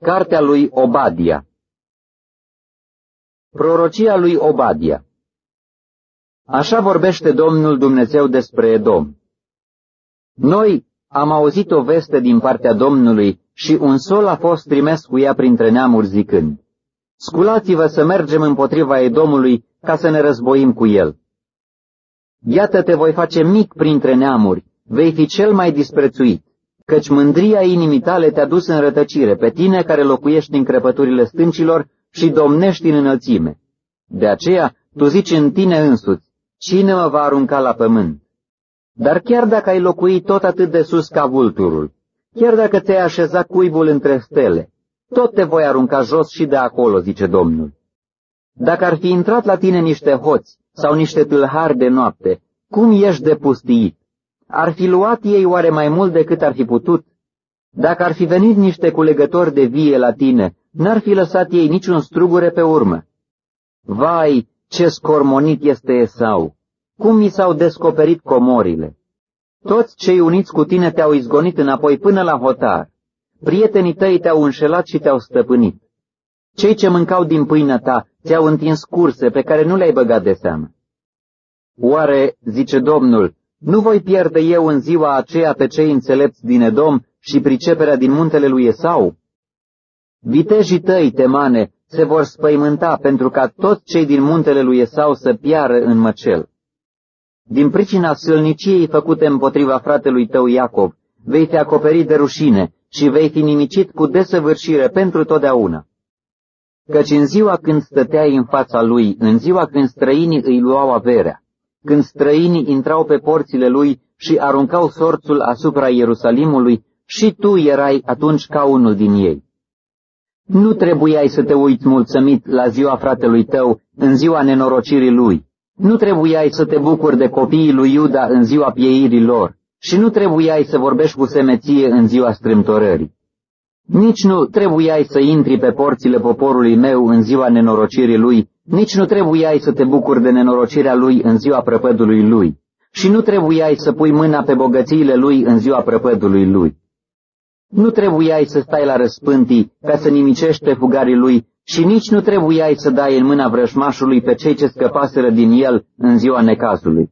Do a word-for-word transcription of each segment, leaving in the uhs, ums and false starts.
Cartea lui Obadia. Prorocia lui Obadia. Așa vorbește Domnul Dumnezeu despre Edom. Noi am auzit o veste din partea Domnului și un sol a fost trimis cu ea printre neamuri zicând: sculați-vă să mergem împotriva Edomului ca să ne războim cu el. Iată te voi face mic printre neamuri, vei fi cel mai disprețuit, căci mândria inimii tale te-a dus în rătăcire, pe tine care locuiești în crăpăturile stâncilor și domnești în înălțime. De aceea tu zici în tine însuți: cine mă va arunca la pământ? Dar chiar dacă ai locui tot atât de sus ca vulturul, chiar dacă ți-ai așezat cuibul între stele, tot te voi arunca jos și de acolo, zice Domnul. Dacă ar fi intrat la tine niște hoți sau niște tâlhari de noapte, cum ești de pustiit? Ar fi luat ei oare mai mult decât ar fi putut? Dacă ar fi venit niște culegători de vie la tine, n-ar fi lăsat ei niciun strugure pe urmă. Vai, ce scormonit este Esau! Cum mi s-au descoperit comorile! Toți cei uniți cu tine te-au izgonit înapoi până la hotar. Prietenii tăi te-au înșelat și te-au stăpânit. Cei ce mâncau din pâinea ta ți-au întins curse pe care nu le-ai băgat de seamă. Oare, zice Domnul, nu voi pierde eu în ziua aceea pe cei înțelepți din Edom și priceperea din muntele lui Esau? Vitejii tăi, Temane, se vor spăimânta pentru ca toți cei din muntele lui Esau să piară în măcel. Din pricina sâlniciei făcute împotriva fratelui tău Iacov, vei fi acoperit de rușine și vei fi nimicit cu desăvârșire pentru totdeauna. Căci în ziua când stăteai în fața lui, în ziua când străinii îi luau averea, când străinii intrau pe porțile lui și aruncau sorțul asupra Ierusalimului, și tu erai atunci ca unul din ei. Nu trebuiai să te uiți mulțumit la ziua fratelui tău, în ziua nenorocirii lui. Nu trebuiai să te bucuri de copiii lui Iuda în ziua pieirii lor și nu trebuiai să vorbești cu semeție în ziua strâmtorării. Nici nu trebuiai să intri pe porțile poporului meu în ziua nenorocirii lui, nici nu trebuiai să te bucuri de nenorocirea lui în ziua prăpădului lui și nu trebuiai să pui mâna pe bogățiile lui în ziua prăpădului lui. Nu trebuiai să stai la răspântii ca să nimicești pe fugarii lui și nici nu trebuiai să dai în mâna vrăjmașului pe cei ce scăpaseră din el în ziua necazului.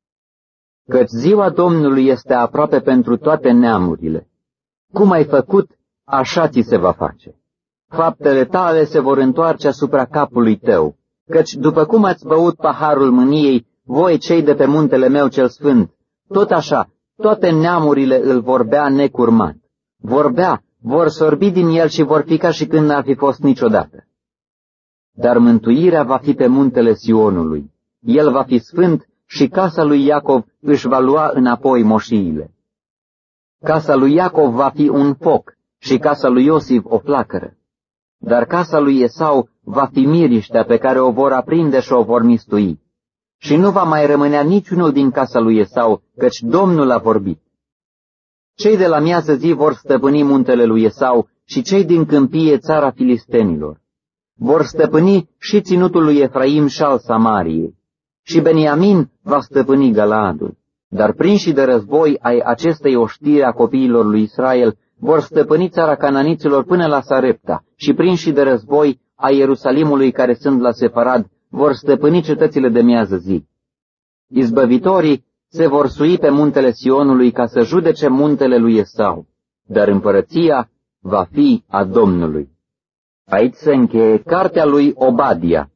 Căci ziua Domnului este aproape pentru toate neamurile. Cum ai făcut, așa ți se va face. Faptele tale se vor întoarce asupra capului tău, căci după cum ați băut paharul mâniei, voi cei de pe muntele meu cel sfânt, tot așa, toate neamurile îl vor bea necurmat. Vor bea, vor sorbi din el și vor fi ca și când n-ar fi fost niciodată. Dar mântuirea va fi pe muntele Sionului. El va fi sfânt și casa lui Iacov își va lua înapoi moșiile. Casa lui Iacov va fi un foc și casa lui Iosif o flacără. Dar casa lui Esau va fi miriștea pe care o vor aprinde și o vor mistui. Și nu va mai rămânea niciunul din casa lui Esau, căci Domnul a vorbit. Cei de la miază zi vor stăpâni muntele lui Esau și cei din câmpie țara filistenilor. Vor stăpâni și ținutul lui Efraim și al Samariei. Și Beniamin va stăpâni Galaadul. Dar prinși de război ai acestei oștiri a copiilor lui Israel vor stăpâni țara cananiților până la Sarepta și prinși de război a Ierusalimului care sunt la Separad vor stăpâni cetățile de miază zi. Izbăvitorii se vor sui pe muntele Sionului ca să judece muntele lui Esau, dar împărăția va fi a Domnului. Aici se încheie cartea lui Obadia.